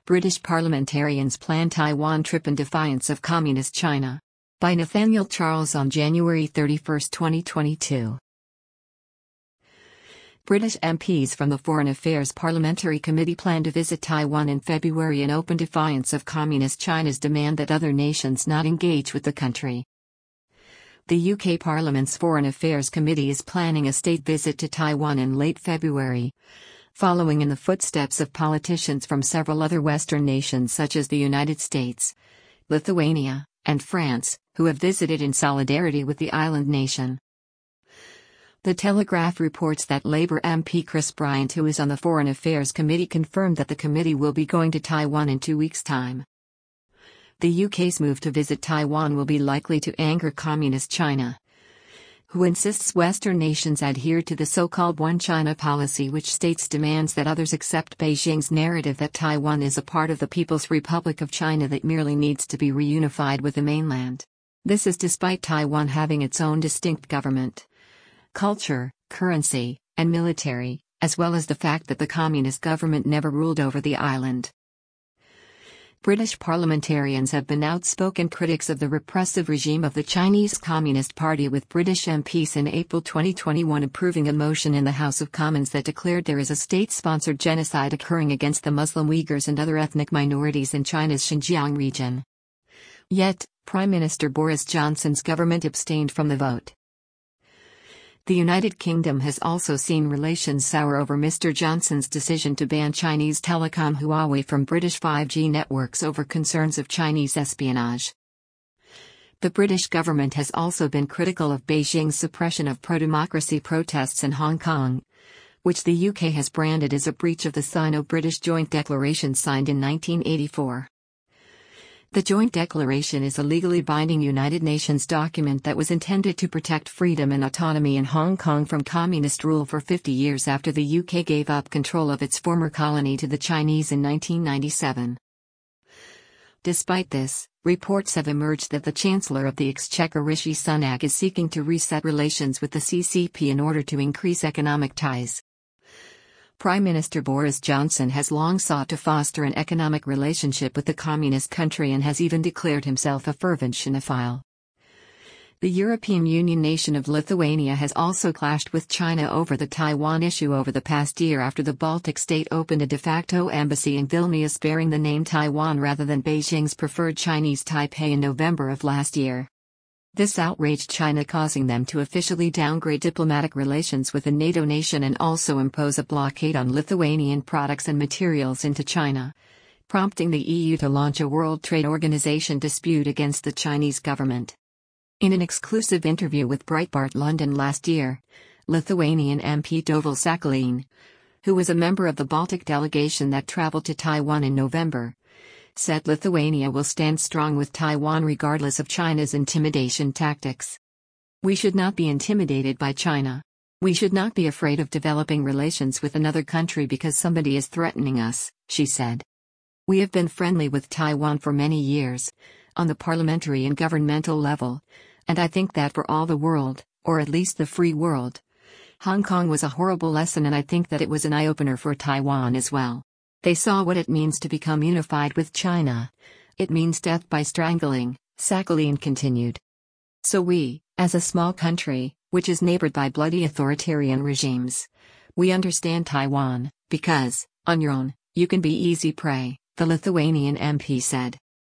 British parliamentarians plan Taiwan trip in defiance of Communist China. By Nathaniel Charles on January 31, 2022. British MPs from the Foreign Affairs Parliamentary Committee plan to visit Taiwan in February in open defiance of Communist China's demand that other nations not engage with the country. The UK Parliament's Foreign Affairs Committee is planning a state visit to Taiwan in late February, following in the footsteps of politicians from several other Western nations such as the United States, Lithuania, and France, who have visited in solidarity with the island nation. The Telegraph reports that Labour MP Chris Bryant, who is on the Foreign Affairs Committee, confirmed that the committee will be going to Taiwan in 2 weeks' time. The UK's move to visit Taiwan will be likely to anger Communist China, who insists Western nations adhere to the so-called One China policy, which states demands that others accept Beijing's narrative that Taiwan is a part of the People's Republic of China that merely needs to be reunified with the mainland. This is despite Taiwan having its own distinct government, culture, currency, and military, as well as the fact that the communist government never ruled over the island. British parliamentarians have been outspoken critics of the repressive regime of the Chinese Communist Party, with British MPs in April 2021 approving a motion in the House of Commons that declared there is a state-sponsored genocide occurring against the Muslim Uyghurs and other ethnic minorities in China's Xinjiang region. Yet, Prime Minister Boris Johnson's government abstained from the vote. The United Kingdom has also seen relations sour over Mr. Johnson's decision to ban Chinese telecom Huawei from British 5G networks over concerns of Chinese espionage. The British government has also been critical of Beijing's suppression of pro-democracy protests in Hong Kong, which the UK has branded as a breach of the Sino-British Joint Declaration signed in 1984. The Joint Declaration is a legally binding United Nations document that was intended to protect freedom and autonomy in Hong Kong from communist rule for 50 years after the UK gave up control of its former colony to the Chinese in 1997. Despite this, reports have emerged that the Chancellor of the Exchequer Rishi Sunak is seeking to reset relations with the CCP in order to increase economic ties. Prime Minister Boris Johnson has long sought to foster an economic relationship with the communist country and has even declared himself a fervent Sinophile. The European Union nation of Lithuania has also clashed with China over the Taiwan issue over the past year after the Baltic state opened a de facto embassy in Vilnius bearing the name Taiwan rather than Beijing's preferred Chinese Taipei in November of last year. This outraged China, causing them to officially downgrade diplomatic relations with a NATO nation and also impose a blockade on Lithuanian products and materials into China, prompting the EU to launch a World Trade Organization dispute against the Chinese government. In an exclusive interview with Breitbart London last year, Lithuanian MP Dovilas Sakaliene, who was a member of the Baltic delegation that traveled to Taiwan in November, said Lithuania will stand strong with Taiwan regardless of China's intimidation tactics. We should not be intimidated by China. We should not be afraid of developing relations with another country because somebody is threatening us, she said. We have been friendly with Taiwan for many years, on the parliamentary and governmental level, and I think that for all the world, or at least the free world, Hong Kong was a horrible lesson, and I think that it was an eye-opener for Taiwan as well. They saw what it means to become unified with China. It means death by strangling, Sakaliene continued. So we, as a small country, which is neighbored by bloody authoritarian regimes, we understand Taiwan, because, on your own, you can be easy prey, the Lithuanian MP said.